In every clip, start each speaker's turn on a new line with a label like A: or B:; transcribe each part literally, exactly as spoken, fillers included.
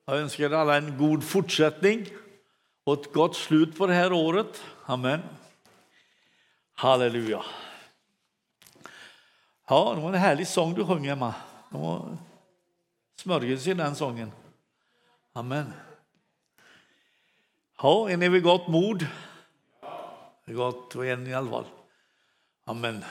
A: Jag önskar alla en god fortsättning och ett gott slut på det här året. Amen. Halleluja. Ja, det var en härlig sång du sjöng, Emma. Det var smörjelse i den sången. Amen. Ja, är ni vid gott mod? Det är gott och en i alla fall. Amen.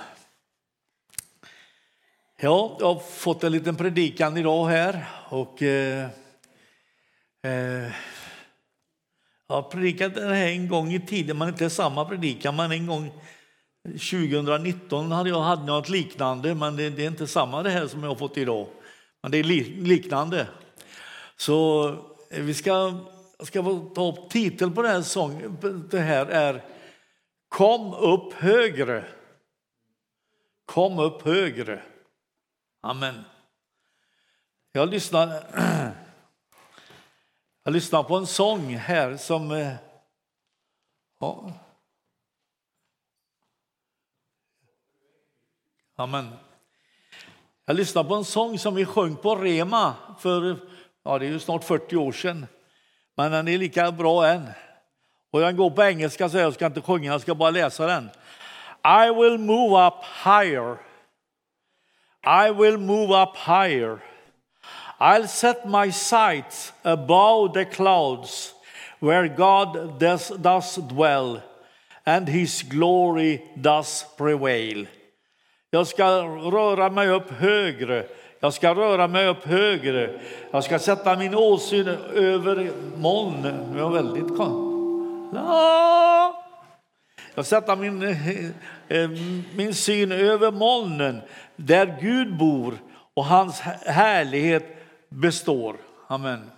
A: Ja, jag har fått en liten predikan idag här. Och eh, eh, jag har predikat den här en gång i tiden, men inte samma predikan. Men en gång tjugonitton hade jag hade något liknande, men det, det är inte samma det här som jag har fått idag. Men det är li, liknande. Så eh, vi ska, ska ta upp titel på den här sången. Det här är Kom upp högre. Kom upp högre. Amen. Jag lyssnar, jag lyssnar på en sång här som... Ja. Amen. Jag lyssnar på en sång som vi sjöng på Rema för, ja, det är ju snart fyrtio år sedan. Men den är lika bra än. Och den går på engelska, så jag ska inte sjunga, jag ska bara läsa den. I will move up higher. I will move up higher. I'll set my sights above the clouds where God does, does dwell and his glory does prevail. Jag ska röra mig upp högre. Jag ska röra mig upp högre. Jag ska sätta min åsyn över molnen. Det var väldigt konstigt. Jag sätter min, min syn över molnen där Gud bor och hans härlighet består. Amen.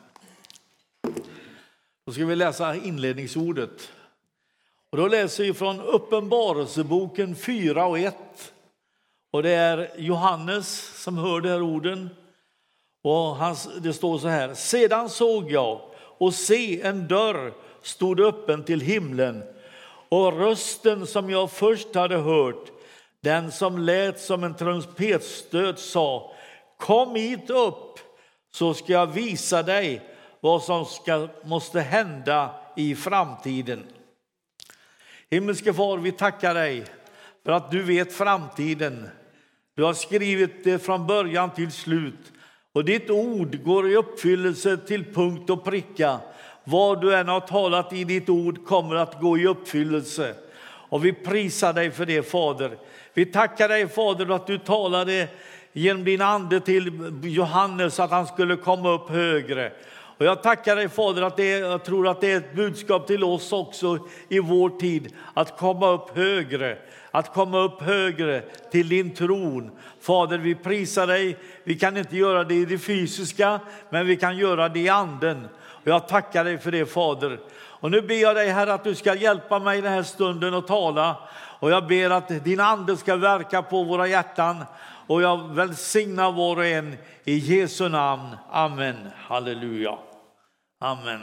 A: Då ska vi läsa inledningsordet. Och då läser vi från Uppenbarelseboken fyra och ett. Och det är Johannes som hör de här orden. Och hans, det står så här. Sedan såg jag och se en dörr stod öppen till himlen. Och rösten som jag först hade hört, den som lät som en trumpetstöt, sa: Kom hit upp, så ska jag visa dig vad som ska, måste hända i framtiden. Himmelske far, vi tackar dig för att du vet framtiden. Du har skrivit det från början till slut. Och ditt ord går i uppfyllelse till punkt och pricka. Vad du än har talat i ditt ord kommer att gå i uppfyllelse. Och vi prisar dig för det, Fader. Vi tackar dig, Fader, att du talade genom din ande till Johannes att han skulle komma upp högre. Och jag tackar dig, Fader, att det, jag tror att det är ett budskap till oss också i vår tid. Att komma upp högre. Att komma upp högre till din tron. Fader, vi prisar dig. Vi kan inte göra det i det fysiska, men vi kan göra det i anden. Och jag tackar dig för det, Fader. Och nu ber jag dig, Herre, att du ska hjälpa mig i den här stunden att tala. Och jag ber att din ande ska verka på våra hjärtan. Och jag välsignar var och en i Jesu namn. Amen. Halleluja. Amen.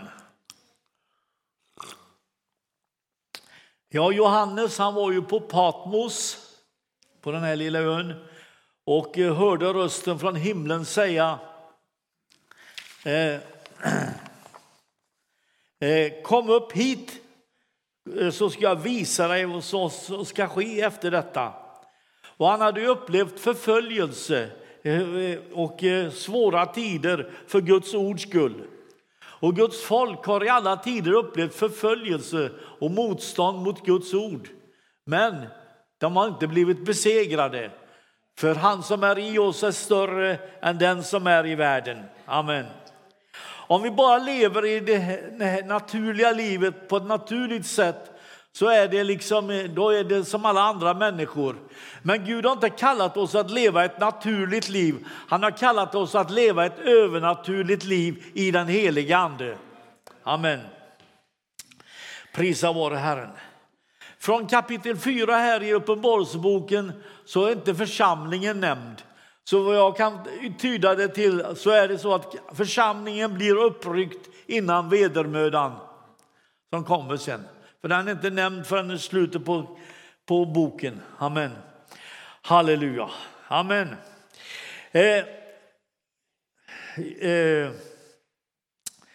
A: Ja, Johannes, han var ju på Patmos, på den här lilla ön. Och hörde rösten från himlen säga: Eh, Kom upp hit, så ska jag visa dig vad som ska ske efter detta. Och han hade upplevt förföljelse och svåra tider för Guds ords skull. Och Guds folk har i alla tider upplevt förföljelse och motstånd mot Guds ord. Men de har inte blivit besegrade. För han som är i oss är större än den som är i världen. Amen. Om vi bara lever i det naturliga livet på ett naturligt sätt, så är det liksom, då är det som alla andra människor. Men Gud har inte kallat oss att leva ett naturligt liv. Han har kallat oss att leva ett övernaturligt liv i den heliga ande. Amen. Prisa vare Herren. Från kapitel fyra här i Uppenbarelseboken så är inte församlingen nämnd. Så vad jag kan tyda det till, så är det så att församlingen blir uppryckt innan vedermödan som kommer sen. För den är inte nämnd förrän i slutet på, på boken. Amen. Halleluja. Amen. Eh, eh,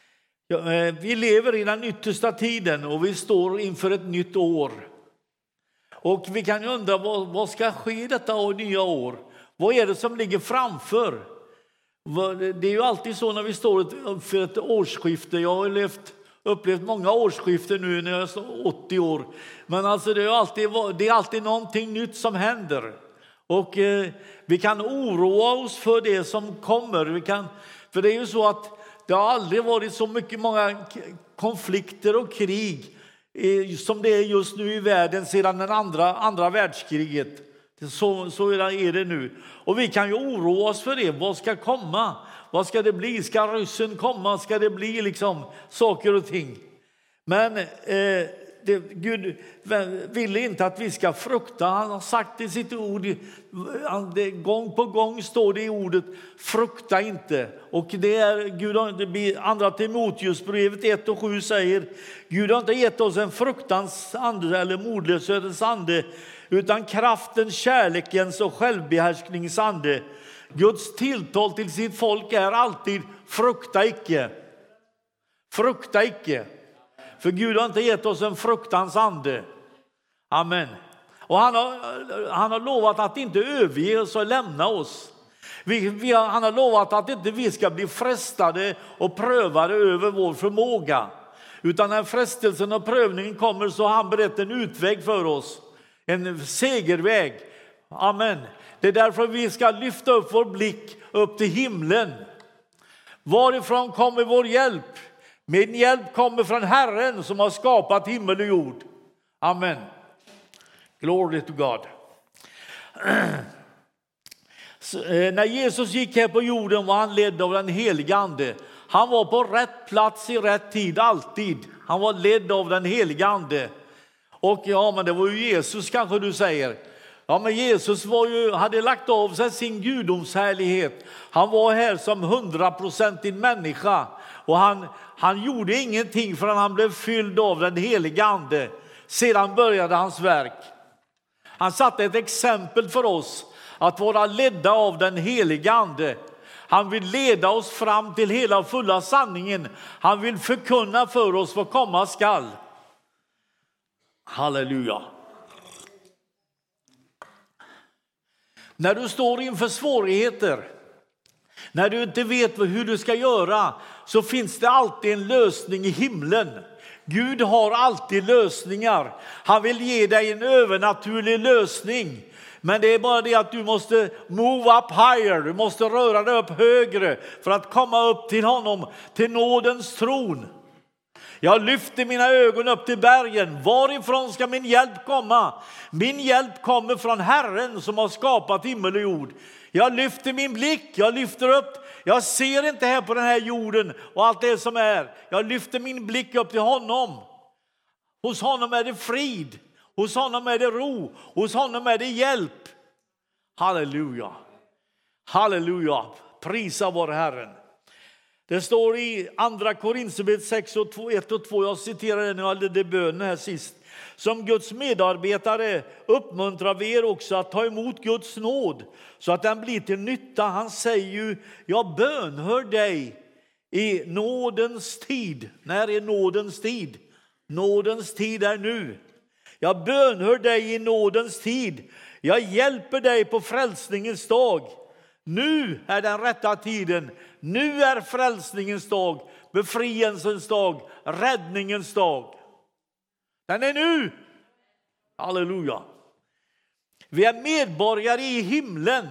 A: Ja, eh, vi lever i den yttersta tiden och vi står inför ett nytt år. Och vi kan ju undra vad, vad ska ske detta år, nya år? Vad är det som ligger framför? Det är ju alltid så när vi står för ett årsskifte. Jag har levt, upplevt många årsskiften nu när jag är åttio år. Men alltså det, är alltid, det är alltid någonting nytt som händer. Och eh, vi kan oroa oss för det som kommer. Vi kan, för det är ju så att det har aldrig varit så mycket många konflikter och krig eh, som det är just nu i världen sedan den andra, andra världskriget. Så, så är det nu. Och vi kan ju oroa oss för det. Vad ska komma? Vad ska det bli? Ska ryssen komma? Ska det bli liksom saker och ting? Men eh, det, Gud vill inte att vi ska frukta. Han har sagt i sitt ord, det, gång på gång står det i ordet, frukta inte. Och det är Gud, det blir andra Timoteusbrevet ett och sju säger, Gud har inte gett oss en fruktans ande eller modlöshetens ande, utan kraftens, kärlekens och självbehärsknings ande. Guds tilltal till sitt folk är alltid frukta icke. Frukta icke. För Gud har inte gett oss en fruktans ande. Amen. Och han har, han har lovat att inte överge oss och lämna oss. Vi, vi har, han har lovat att inte vi ska bli frestade och prövade över vår förmåga. Utan när frestelsen och prövningen kommer så har han berett en utväg för oss. En segerväg. Amen. Det är därför vi ska lyfta upp vår blick upp till himlen. Varifrån kommer vår hjälp? Min hjälp kommer från Herren som har skapat himmel och jord. Amen. Glory to God. Så, eh, när Jesus gick här på jorden var han ledd av den helige ande. Han var på rätt plats i rätt tid alltid. Han var ledd av den helige ande. Och ja, men det var ju Jesus kanske du säger. Ja, men Jesus var ju, hade lagt av sig sin gudomshärlighet. Han var här som hundraprocentig människa. Och han, han gjorde ingenting förrän han blev fylld av den heliga ande. Sedan började hans verk. Han satte ett exempel för oss att vara ledda av den heliga ande. Han vill leda oss fram till hela fulla sanningen. Han vill förkunna för oss vad komma skall. Halleluja. När du står inför svårigheter, när du inte vet hur du ska göra, så finns det alltid en lösning i himlen. Gud har alltid lösningar. Han vill ge dig en övernaturlig lösning. Men det är bara det att du måste move up higher. Du måste röra dig upp högre för att komma upp till honom, till nådens tron. Jag lyfter mina ögon upp till bergen. Varifrån ska min hjälp komma? Min hjälp kommer från Herren som har skapat himmel och jord. Jag lyfter min blick, jag lyfter upp. Jag ser inte här på den här jorden och allt det som är. Jag lyfter min blick upp till honom. Hos honom är det frid. Hos honom är det ro. Hos honom är det hjälp. Halleluja. Halleluja. Prisa vår Herren. Det står i andra Korinthierbrevet sex och ett och två. Jag citerar det när jag hade bönen här sist. Som Guds medarbetare uppmuntrar vi er också att ta emot Guds nåd så att den blir till nytta. Han säger ju, jag bönhör dig i nådens tid. När är nådens tid? Nådens tid är nu. Jag bönhör dig i nådens tid. Jag hjälper dig på frälsningens dag. Nu är den rätta tiden. Nu är frälsningens dag, befrielsens dag, räddningens dag. Den är nu. Halleluja. Vi är medborgare i himlen.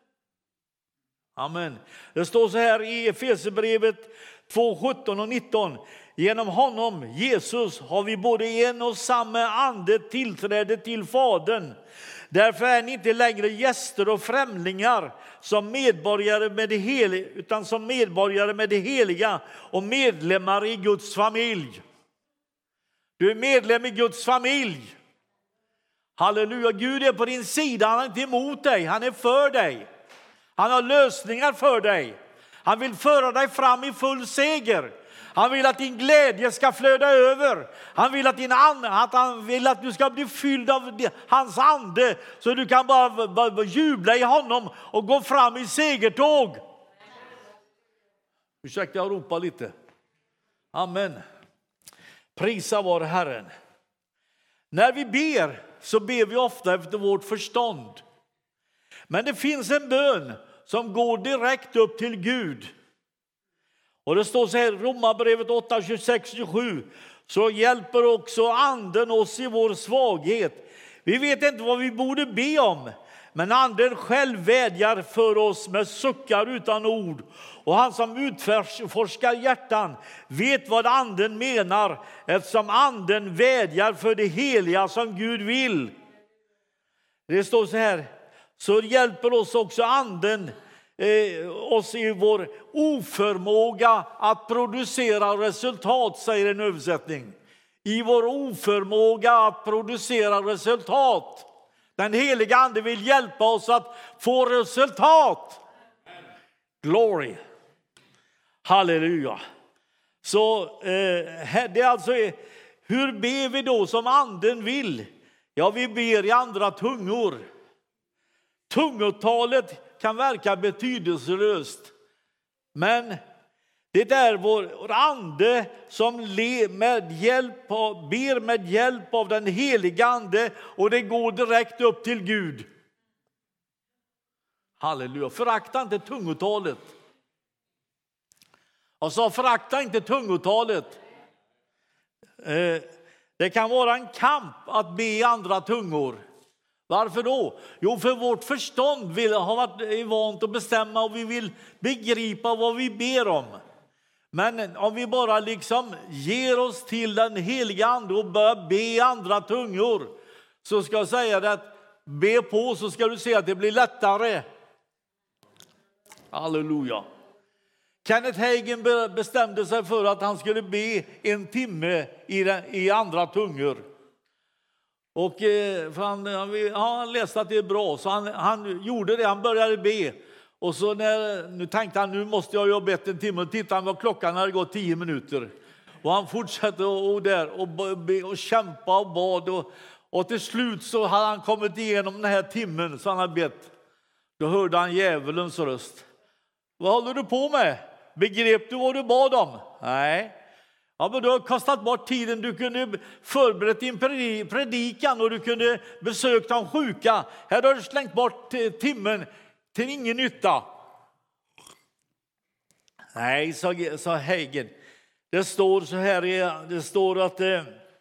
A: Amen. Det står så här i Efesierbrevet två, sjutton och nitton. Genom honom, Jesus, har vi både en och samma ande tillträde till Fadern. Därför är ni inte längre gäster och främlingar som medborgare med det heliga, utan som medborgare med det heliga och medlemmar i Guds familj. Du är medlem i Guds familj. Halleluja, Gud är på din sida, han är inte emot dig, han är för dig. Han har lösningar för dig. Han vill föra dig fram i full seger. Han vill att din glädje ska flöda över. Han vill att, din and, att, han vill att du ska bli fylld av hans ande. Så du kan bara, bara jubla i honom och gå fram i segertåg. Ursäkta, jag ropar lite. Amen. Prisa vare Herren. När vi ber så ber vi ofta efter vårt förstånd. Men det finns en bön som går direkt upp till Gud. Och det står så här i Romarbrevet åtta, tjugosex till tjugosju. Så hjälper också anden oss i vår svaghet. Vi vet inte vad vi borde be om. Men anden själv vädjar för oss med suckar utan ord. Och han som utforskar hjärtan vet vad anden menar. Eftersom anden vädjar för det heliga som Gud vill. Det står så här. Så hjälper oss också anden eh, oss i vår oförmåga att producera resultat, säger en översättning. I vår oförmåga att producera resultat. Den heliga ande vill hjälpa oss att få resultat. Glory. Halleluja. Så eh, det är alltså, hur ber vi då som anden vill? Ja, vi ber i andra tungor. Tungotalet kan verka betydelselöst. Men det är vår ande som le med hjälp av, ber med hjälp av den heliga ande. Och det går direkt upp till Gud. Halleluja. Förakta inte tungotalet. Jag sa förakta inte tungotalet. Eh, det kan vara en kamp att be i andra tungor. Varför då? Jo, för vårt förstånd vill ha varit är vant att bestämma och vi vill begripa vad vi ber om. Men om vi bara liksom ger oss till den heliga ande och börjar be i andra tungor, så ska jag säga det att be på, så ska du se att det blir lättare. Halleluja. Kenneth Hagin bestämde sig för att han skulle be en timme i, den, i andra tungor. Och för han, han, ja, han läste att det är bra, så han, han gjorde det, han började be. Och så när, nu tänkte han, nu måste jag ju ha bett en timme, och tittade han vad klockan hade gått tio minuter. Och han fortsatte och, och där och, be, och kämpa och bad. Och, och till slut så hade han kommit igenom den här timmen så han hade bett. Då hörde han djävulens röst. Vad håller du på med? Begrep du vad du bad om? Nej. Ja, men du har kastat bort tiden. Du kunde förberett din predikan och du kunde besökt de sjuka. Här har du slängt bort timmen till ingen nytta. Nej, sa, sa Hagin. Det står så här, det står att eh,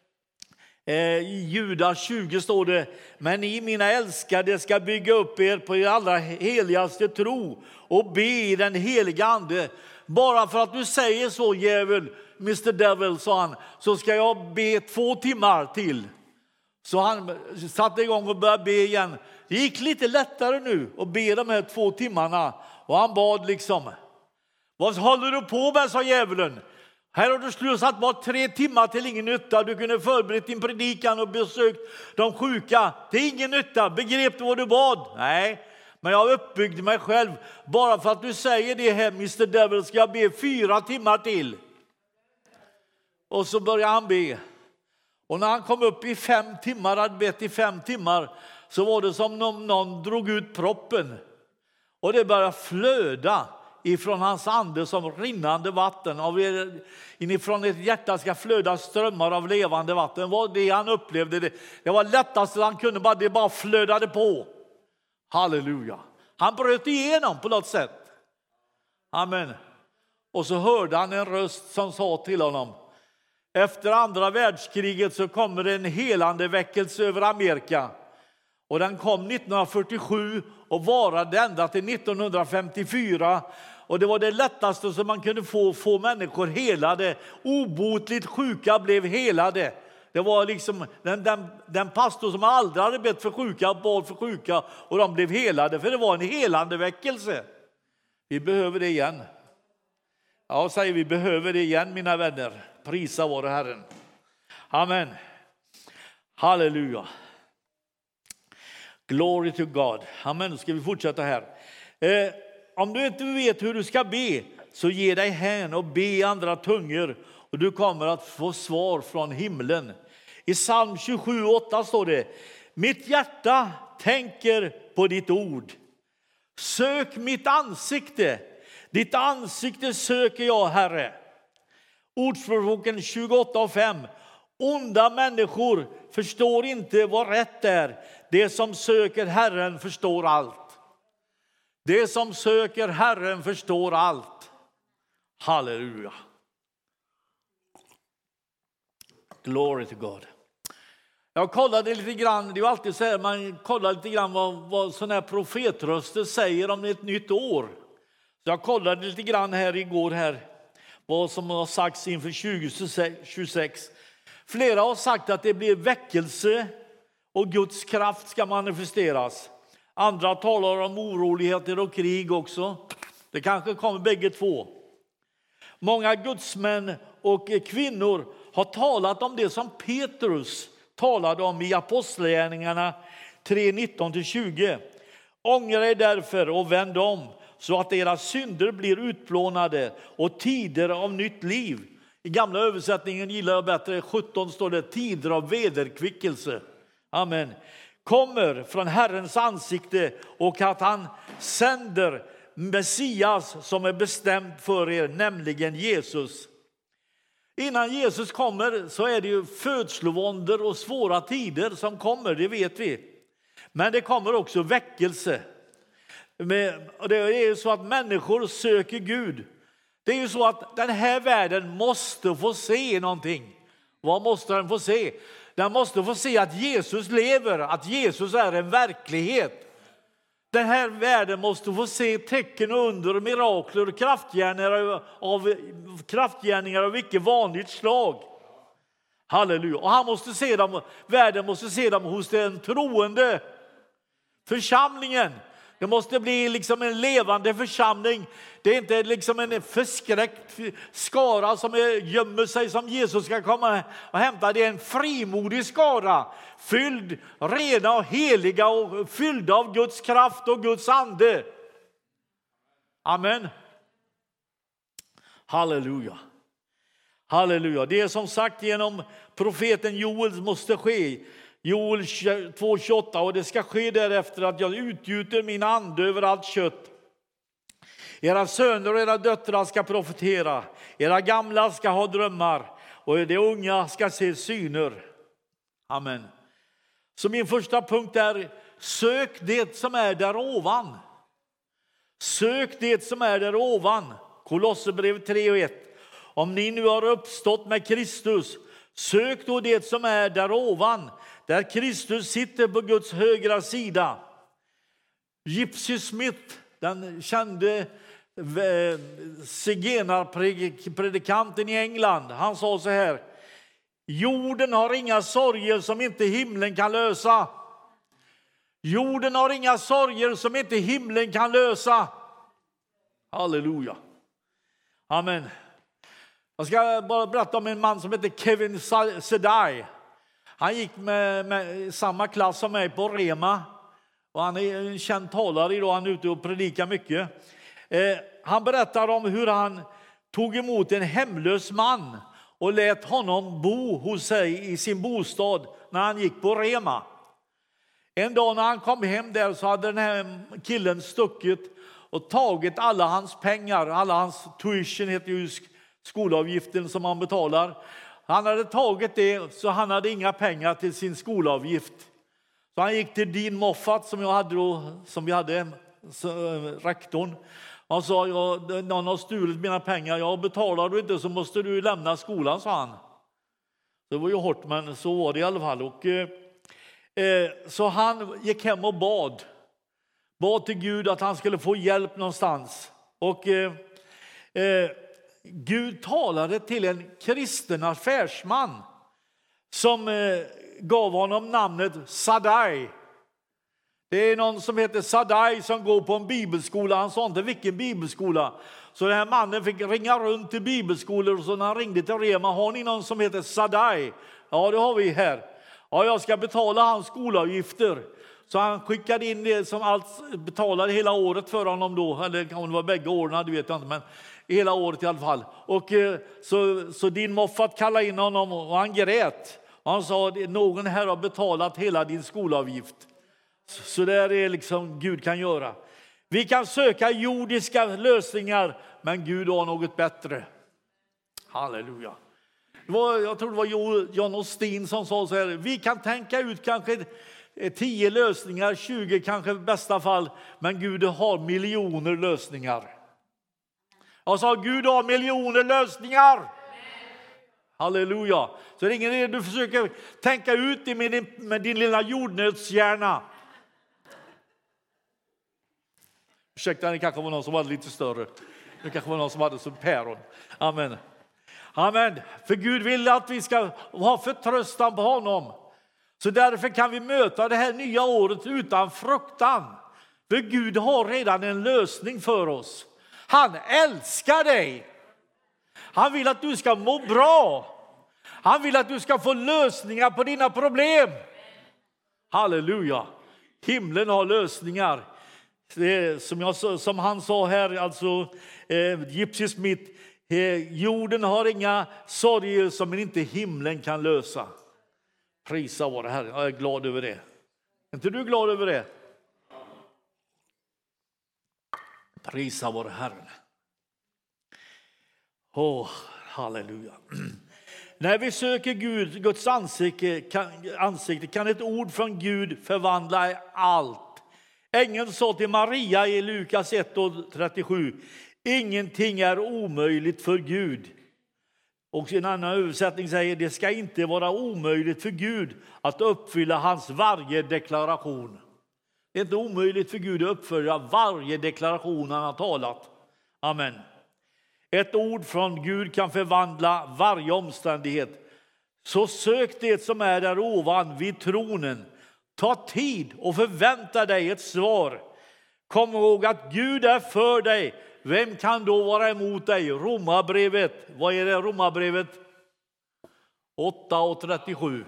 A: i Judas tjugo står det: men ni, mina älskade, ska bygga upp er på er allra heligaste tro och be i den heliga ande. Bara för att du säger så, djävul, mister Devil, sa han, så ska jag be två timmar till. Så han satte igång och började be igen. Det gick lite lättare nu att be de här två timmarna. Och han bad liksom. Vad håller du på med, sa djävulen. Här har du slösat bort tre timmar till ingen nytta. Du kunde förberett din predikan och besökt de sjuka. Till ingen nytta. Begrep du vad du bad? Nej. Men jag uppbyggde mig själv. Bara för att du säger det här, mister Devil, ska jag be fyra timmar till. Och så började han be. Och när han kom upp i fem timmar, hade bett i fem timmar, så var det som om någon drog ut proppen. Och det började flöda ifrån hans ande som rinnande vatten. Av er, inifrån ett hjärta ska flöda strömmar av levande vatten. Var det han upplevde det. Det var lättast han kunde, bara det bara flödade på. Halleluja. Han bröt igenom på något sätt. Amen. Och så hörde han en röst som sa till honom: efter andra världskriget så kommer en helande väckelse över Amerika. Och den kom nittonhundrafyrtiosju och varade ända till nittonhundrafemtiofyra. Och det var det lättaste som man kunde få, få människor helade. Obotligt sjuka blev helade. Det var liksom den, den, den pastor som aldrig hade bett för sjuka, bad för sjuka, och de blev helade. För det var en helande väckelse. Vi behöver det igen. Ja, säger vi behöver det igen, mina vänner. Prisa vare Herren. Amen. Halleluja. Glory to God. Amen. Nu ska vi fortsätta här. Eh, om du inte vet hur du ska be, så ge dig hän och be i andra tungor, och du kommer att få svar från himlen. I psalm tjugosju åtta står det: mitt hjärta tänker på ditt ord. Sök mitt ansikte. Ditt ansikte söker jag, Herre. Ordspråksboken tjugoåtta och fem. Onda människor förstår inte vad rätt är. Det som söker Herren förstår allt. Det som söker Herren förstår allt. Halleluja. Glory to God. Jag kollade lite grann, det är ju alltid så här, man kollar lite grann vad, vad sådana här profetröster säger om ett nytt år. Så jag kollade lite grann här igår här, vad som har sagts inför tjugo tjugosex. Flera har sagt att det blir väckelse och Guds kraft ska manifesteras. Andra talar om oroligheter och krig också. Det kanske kommer bägge två. Många gudsmän och kvinnor har talat om det som Petrus talade om i Apostlagärningarna tre nitton till tjugo. Ångra er därför och vänd om så att era synder blir utplånade och tider av nytt liv. I gamla översättningen gillar jag bättre, sjutton står det tider av vederkvickelse. Amen. Kommer från Herrens ansikte och att han sänder Messias som är bestämd för er, nämligen Jesus. Innan Jesus kommer så är det ju födslovåndor och svåra tider som kommer, det vet vi. Men det kommer också väckelse. Det är ju så att människor söker Gud. Det är ju så att den här världen måste få se någonting. Vad måste den få se? Den måste få se att Jesus lever, att Jesus är en verklighet. Den här världen måste få se tecken, under, mirakler och kraftgärningar av, kraftgärningar av icke vanligt slag. Halleluja. Och han måste se dem, världen måste se dem hos den troende församlingen. Det måste bli liksom en levande församling. Det är inte liksom en förskräckt skara som gömmer sig som Jesus ska komma och hämta. Det är en frimodig skara, fylld, rena och heliga och fyllda av Guds kraft och Guds ande. Amen. Halleluja. Halleluja. Det är som sagt genom profeten Joel måste ske. Joel två tjugoåtta, och det ska ske därefter att jag utgjuter min ande över allt kött. Era söner och era döttrar ska profetera, era gamla ska ha drömmar och de unga ska se syner. Amen. Så min första punkt är: sök det som är där ovan. Sök det som är där ovan. Kolosserbrevet tre och ett. Om ni nu har uppstått med Kristus, sök då det som är där ovan, där Kristus sitter på Guds högra sida. Gypsy Smith, den kände zigenarpredikanten i England, han sa så här: jorden har inga sorger som inte himlen kan lösa. Jorden har inga sorger som inte himlen kan lösa. Halleluja. Amen. Jag ska bara berätta om en man som heter Kevin Sedai. Han gick med, med samma klass som mig på Rema. Och han är en känd talare idag, han är ute och predikar mycket. Eh, han berättar om hur han tog emot en hemlös man och lät honom bo hos sig i sin bostad när han gick på Rema. En dag när han kom hem där så hade den här killen stuckit och tagit alla hans pengar, alla hans tuition heter ju skolavgiften som han betalar. Han hade tagit det så han hade inga pengar till sin skolavgift. Så han gick till Dean Moffat som jag hade då, som vi hade, så, rektorn. Han sa: ja, någon har stulit mina pengar, jag betalar du inte så måste du lämna skolan, sa han. Det var ju hårt, men så var det i alla fall. Och, eh, så han gick hem och bad. Bad till Gud att han skulle få hjälp någonstans. Och eh, eh, Gud talade till en kristen affärsman som eh, gav honom namnet Sadai. Det är någon som heter Sadai som går på en bibelskola. Han sa inte vilken bibelskola. Så den här mannen fick ringa runt till bibelskolor, och så när han ringde till Rema: har ni någon som heter Sadai? Ja, det har vi här. Ja, jag ska betala hans skolavgifter. Så han skickade in det som allt betalade hela året för honom då. Eller om det var bägge åren, det vet jag inte, men hela året i alla fall. Och så, så din Moffat kallade in honom och han grät. Och han sa: någon här har betalat hela din skolavgift. Så, så där är liksom Gud kan göra. Vi kan söka jordiska lösningar, men Gud har något bättre. Halleluja. Det var, jag tror det var John Osteen som sa så här: vi kan tänka ut kanske tio lösningar, tjugo kanske i bästa fall, men Gud har miljoner lösningar. Jag sa, Gud har miljoner lösningar. Amen. Halleluja. Så det är ingen idé du försöker tänka ut det med din, med din lilla jordnötshjärna. Ursäkta, det kanske var någon som var lite större. Det kanske var någon som hade som päron. Amen. Amen. För Gud vill att vi ska ha förtröstan på honom. Så därför kan vi möta det här nya året utan fruktan. För Gud har redan en lösning för oss. Han älskar dig. Han vill att du ska må bra. Han vill att du ska få lösningar på dina problem. Halleluja. Himlen har lösningar. Det, som, jag, som han sa här, alltså eh, Gypsy Smith, eh, jorden har inga sorger som inte himlen kan lösa. Prisa vare Herren. Jag är glad över det. Är inte du glad över det? Prisa vare Herren. Åh, oh, halleluja. När vi söker Gud, Guds ansikte kan, ansikte kan ett ord från Gud förvandla allt. Ängeln sa till Maria i Lukas ett och trettiosju: ingenting är omöjligt för Gud. Och i en annan översättning säger: det ska inte vara omöjligt för Gud att uppfylla hans varje deklaration. Det är inte omöjligt för Gud att uppfylla varje deklaration han har talat. Amen. Ett ord från Gud kan förvandla varje omständighet. Så sök det som är där ovan vid tronen. Ta tid och förvänta dig ett svar. Kom ihåg att Gud är för dig. Vem kan då vara emot dig? Romarbrevet. Vad är det, Romarbrevet? åtta och trettiosju.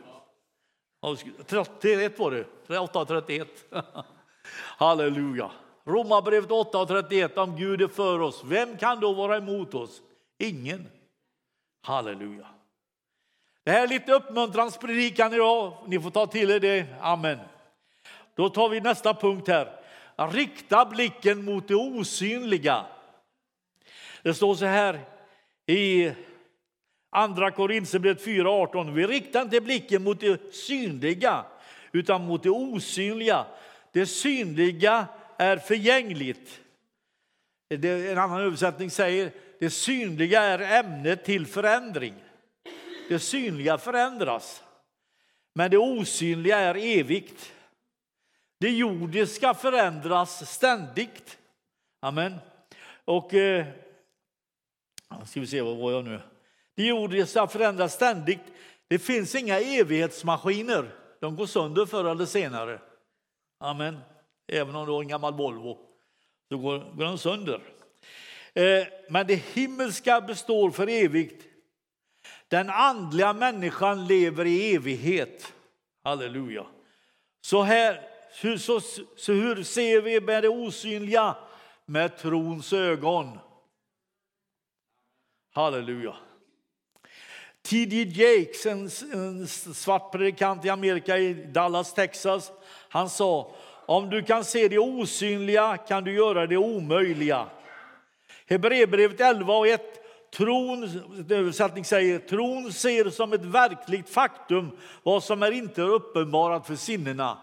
A: trettioett var det. åtta och trettioett. Halleluja. Romarbrevet åtta och trettioett. Om Gud är för oss, vem kan då vara emot oss? Ingen. Halleluja. Det här är lite uppmuntrans predikan idag. Ni får ta till er det. Amen. Då tar vi nästa punkt här. Rikta blicken mot det osynliga. Det står så här i andra Korinthierbrevet fyra arton. Vi riktar inte blicken mot det synliga utan mot det osynliga. Det synliga är förgängligt. En annan översättning säger: det synliga är ämnet till förändring. Det synliga förändras, men det osynliga är evigt. Det jordiska förändras ständigt. Amen. Och eh, ska vi se vad var jag nu. Det jordiska förändras ständigt. Det finns inga evighetsmaskiner. De går sönder förr eller senare. Amen. Även om du har en gammal Volvo så går, går den sönder. Eh, men det himmelska består för evigt. Den andliga människan lever i evighet. Halleluja. Så här så, så, så hur ser vi med det osynliga? Med trons ögon. Halleluja. T D Jakes, en, en svart predikant i Amerika, i Dallas, Texas, han sa: om du kan se det osynliga kan du göra det omöjliga. Hebreerbrevet elva och ett. Tron, översättning säger: tron ser som ett verkligt faktum vad som är inte uppenbarat för sinnena.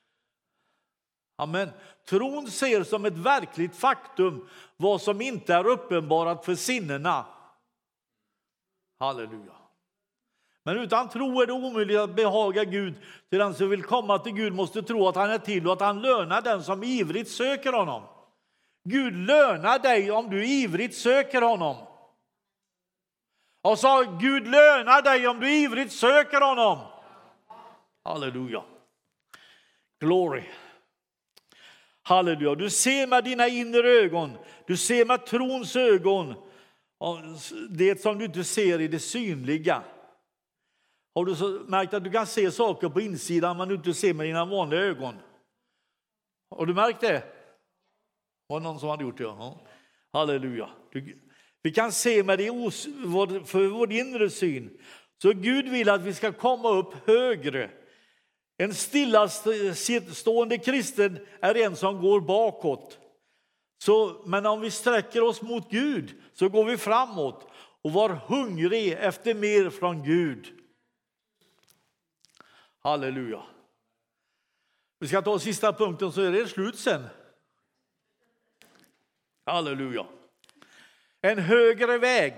A: Amen. Tron ser som ett verkligt faktum vad som inte är uppenbarat för sinnena. Halleluja. Men utan tro är det omöjligt att behaga Gud. Till den som vill komma till Gud måste tro att han är till och att han lönar den som ivrigt söker honom. Gud lönar dig om du ivrigt söker honom. Och sa: Gud lönar dig om du ivrigt söker honom. Halleluja. Glory. Halleluja. Du ser med dina inre ögon. Du ser med trons ögon. Det som du inte ser i det synliga. Har du så märkt att du kan se saker på insidan men du inte ser med dina vanliga ögon? Har du märkt det? Var det någon som hade gjort det? Ja. Halleluja. Du, vi kan se med det os, vår, för vår inre syn. Så Gud vill att vi ska komma upp högre. En stillastående kristen är en som går bakåt. Så, men om vi sträcker oss mot Gud så går vi framåt. och var hungrig efter mer från Gud. Halleluja. Vi ska ta sista punkten så är det slut sen. Halleluja. En högre väg.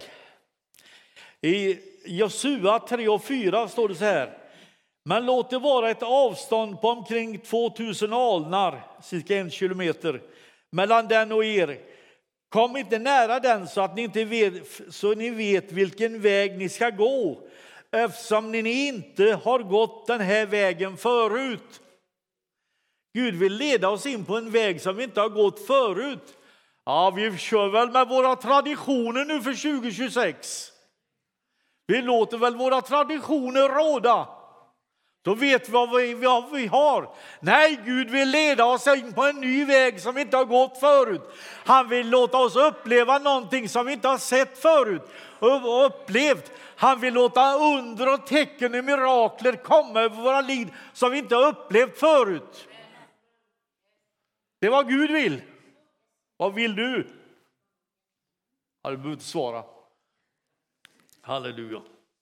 A: I Josua tre och fyra står det så här. Men låt det vara ett avstånd på omkring tvåtusen alnar, cirka en kilometer, mellan den och er. Kom inte nära den så att ni inte vet, så ni vet vilken väg ni ska gå, eftersom ni inte har gått den här vägen förut. Gud vill leda oss in på en väg som vi inte har gått förut. Ja, vi kör väl med våra traditioner nu för tjugo tjugosex. Vi låter väl våra traditioner råda. Då vet vi vad vi, vad vi har. Nej, Gud vill leda oss in på en ny väg som vi inte har gått förut. Han vill låta oss uppleva någonting som vi inte har sett förut och upplevt. Han vill låta under och tecken och mirakler komma över våra liv som vi inte har upplevt förut. Det är vad Gud vill. Vad vill du? Ja, du behöver inte svara. Halleluja.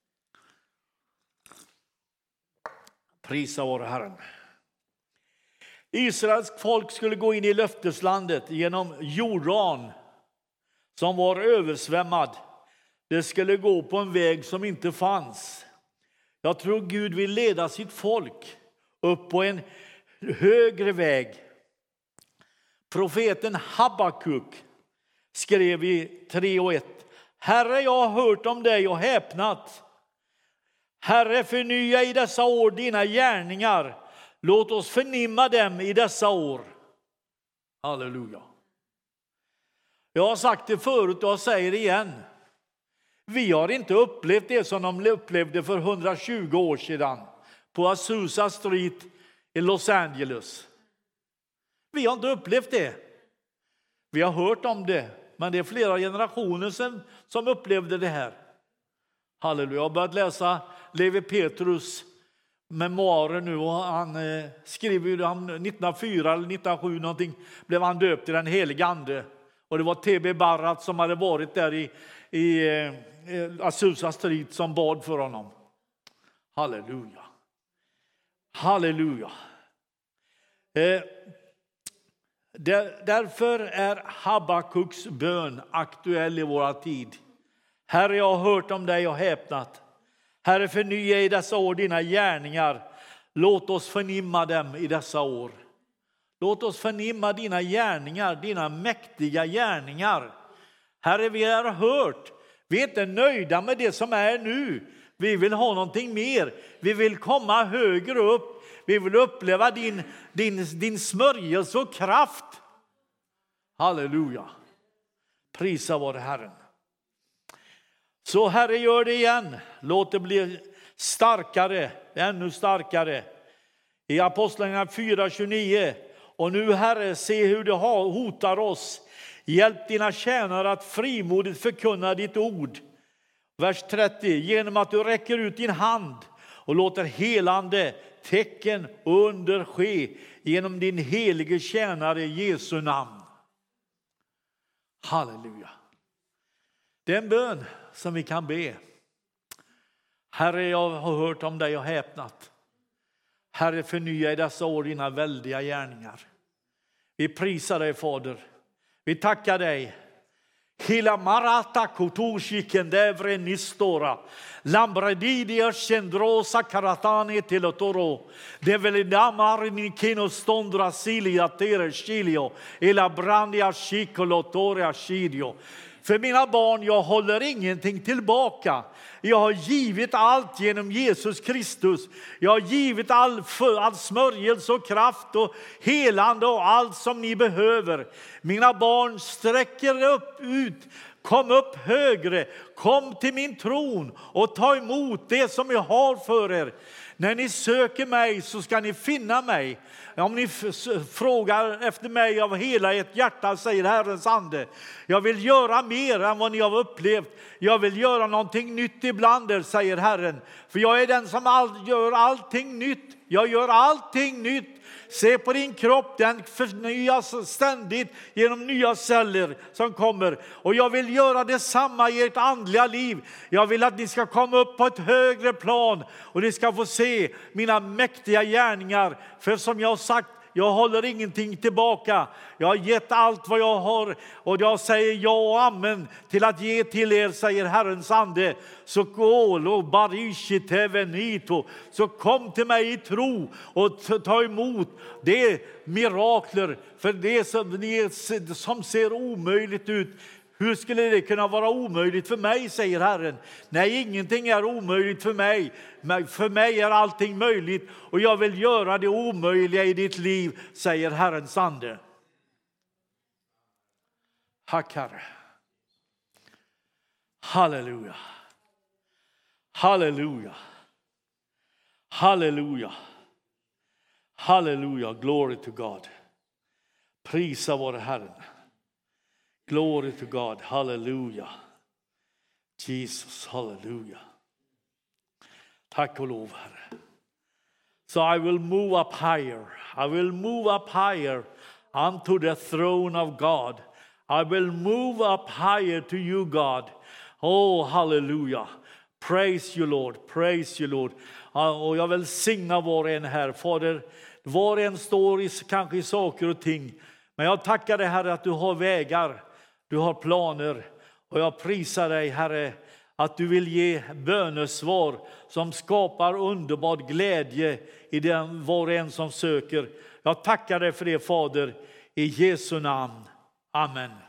A: Prisa vare Herren. Israels folk skulle gå in i löfteslandet genom Jordan som var översvämmad. Det skulle gå på en väg som inte fanns. Jag tror Gud vill leda sitt folk upp på en högre väg. Profeten Habakuk skrev i tre och ett. Herre, jag har hört om dig och häpnat. Herre, förnya i dessa år dina gärningar. Låt oss förnimma dem i dessa år. Halleluja. Jag har sagt det förut och jag säger det igen. Vi har inte upplevt det som de upplevde för hundratjugo år sedan på Azusa Street i Los Angeles. Vi har inte upplevt det. Vi har hört om det, men det är flera generationer sedan som upplevde det här. Halleluja. Jag har börjat läsa Levi Petrus memoarer nu och han eh, skriver ju han nittonhundrafyra eller nittonhundrasju någonting blev han döpt i den helige ande. Och det var T B Barrat som hade varit där i, i eh, Azusa Street som bad för honom. Halleluja. Halleluja. Eh, där, därför är Habakuks bön aktuell i våra tid. Herre, jag har hört om dig och häpnat. Herre, förnya i dessa år dina gärningar. Låt oss förnimma dem i dessa år. Låt oss förnimma dina gärningar, dina mäktiga gärningar. Herre, vi har hört. Vi är inte nöjda med det som är nu. Vi vill ha någonting mer. Vi vill komma högre upp. Vi vill uppleva din, din, din smörjelse och kraft. Halleluja. Prisa vare Herren. Så Herre, gör det igen. Låt det bli starkare, ännu starkare. I Apostlagärningarna fyra tjugonio. Och nu Herre, se hur det hotar oss. Hjälp dina tjänare att frimodigt förkunna ditt ord. Vers trettio. Genom att du räcker ut din hand och låter helande tecken under ske genom din helige tjänare Jesu namn. Halleluja. Det är en bön som vi kan be. Herre, jag har hört om dig och häpnat. Herre, förnya i dessa år dina väldiga gärningar. Vi prisar dig, Fader. Vi tackar dig. Hila marata kutushiken devre nistora. Lambradidia scendrosa karatane telotoro. Develidamar nikino stondra silia tere chilio. Ela brandia chicolotore ascidio. För mina barn, jag håller ingenting tillbaka. Jag har givit allt genom Jesus Kristus. Jag har givit all, all smörjelse och kraft och helande och allt som ni behöver. Mina barn, sträcker upp ut. Kom upp högre. Kom till min tron och ta emot det som jag har för er. När ni söker mig så ska ni finna mig. Om ni frågar efter mig av hela ert hjärta, säger Herrens ande. Jag vill göra mer än vad ni har upplevt. Jag vill göra någonting nytt ibland er, säger Herren. För jag är den som all, gör allting nytt. Jag gör allting nytt. Se på din kropp, den förnyas ständigt genom nya celler som kommer. Och jag vill göra detsamma i ert ande. andliga liv. Jag vill att ni ska komma upp på ett högre plan och ni ska få se mina mäktiga gärningar. För som jag har sagt, jag håller ingenting tillbaka. Jag har gett allt vad jag har och jag säger ja och amen till att ge till er, säger Herrens ande. Så gå, barishite venito. Så kom till mig i tro och ta emot det mirakler. För det som, ni, som ser omöjligt ut. Hur skulle det kunna vara omöjligt för mig, säger Herren. Nej, ingenting är omöjligt för mig. Men för mig är allting möjligt och jag vill göra det omöjliga i ditt liv, säger Herrens ande. Hackare. Halleluja. Halleluja. Halleluja. Halleluja. Glory to God. Prisa vår Herren. Glory to God. Hallelujah. Jesus, hallelujah. Tack och lov, Herre. So I will move up higher. I will move up higher unto the throne of God. I will move up higher to you, God. Oh, hallelujah. Praise you, Lord. Praise you, Lord. Och jag vill signa var och en här. Fader, var och en står i, kanske i saker och ting. Men jag tackar dig, Herre, att du har vägar. Du har planer och jag prisar dig, Herre, att du vill ge bönesvar som skapar underbar glädje i den var och en som söker. Jag tackar dig för det, Fader, i Jesu namn. Amen.